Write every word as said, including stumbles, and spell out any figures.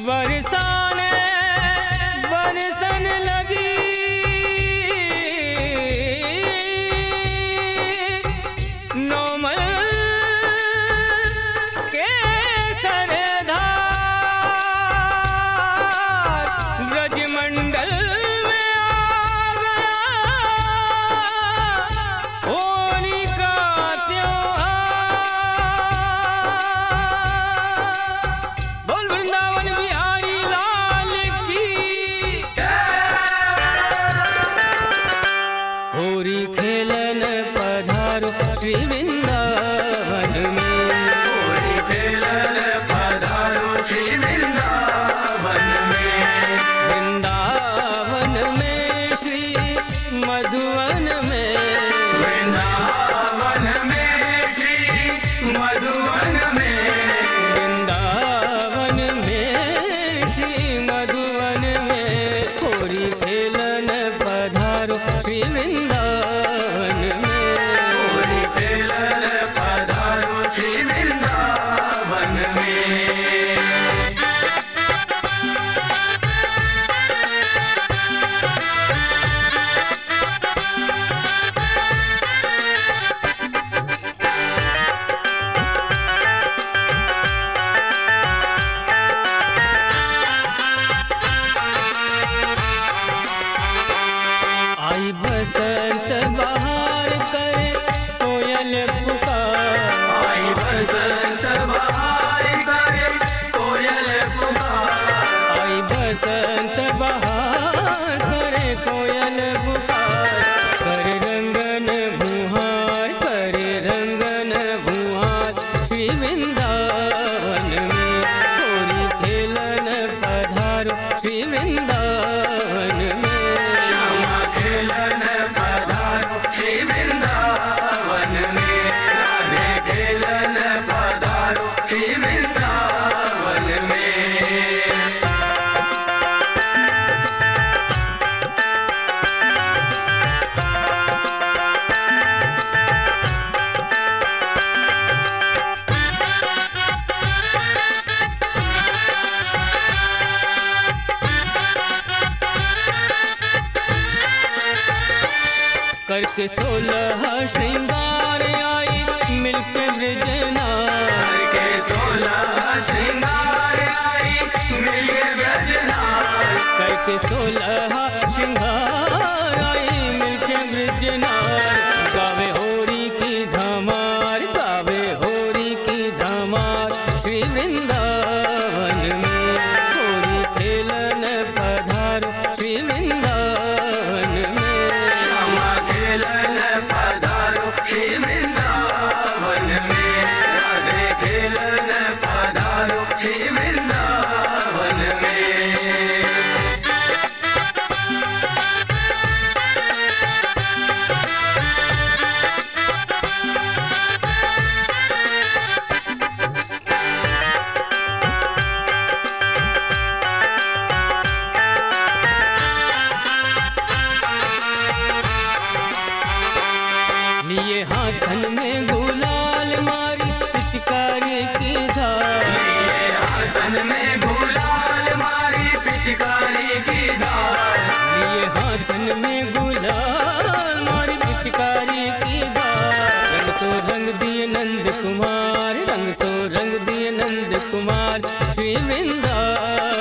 बरसाने बरसन लगी नौमल के सरधार ब्रजमंडल में आ गया होली का त्योहार। बोल वृंदावन बिहारी लाल की। होरी खेलन पधारो श्री वृंदावन में। होली खेलन पधारो श्री वृंदावन में। वृंदावन में श्री मधुवन में। वृंदावन में श्री मधुवन में। वृंदावन में श्री मधुवन में। होरी खेलन पधारो श्री वृंदावन में। होली खेलन पधारो श्री वृंदावन में। आई बसंत बहार करे कोयल पुकार। आई बसंत बहार करे कोयल पुकार। आई बसंत बहार करे कोयल पुकार। करे रंगन भुहार करे रंगन भुहार श्री वृंदावन में। होरी खेलन पधारो श्री वृंदावन में। श्यामा खेलन पधारो श्री वृंदावन में। राधे खेलन पधारो श्री वृंदावन में। करके सोलह श्रृंगार आई मिलके ब्रजनार। करके सोलह श्रृंगार आई मिलके ब्रजनार। करके सोलह श्रृंगार आई मिलके ब्रजनार। गावे होरी की धमार गावे होरी की धमार श्री वृंदावन में। होरी खेलन पधारो श्री वृंदावन में। श्यामा खेलन पधारो श्री वृंदावन में। राधे खेलन पधारो श्री वृंदावन में। लिए हाथन में गुलाल मारी पिचकारी की धार। लिए हाथन में गुलाल मारी पिचकारी की धार। लिए हाथन में गुलाल मारी पिचकारी की धार। रंग सो रंग दिए नंद कुमार रंग सो रंग दिए नंद कुमार श्री वृंदावन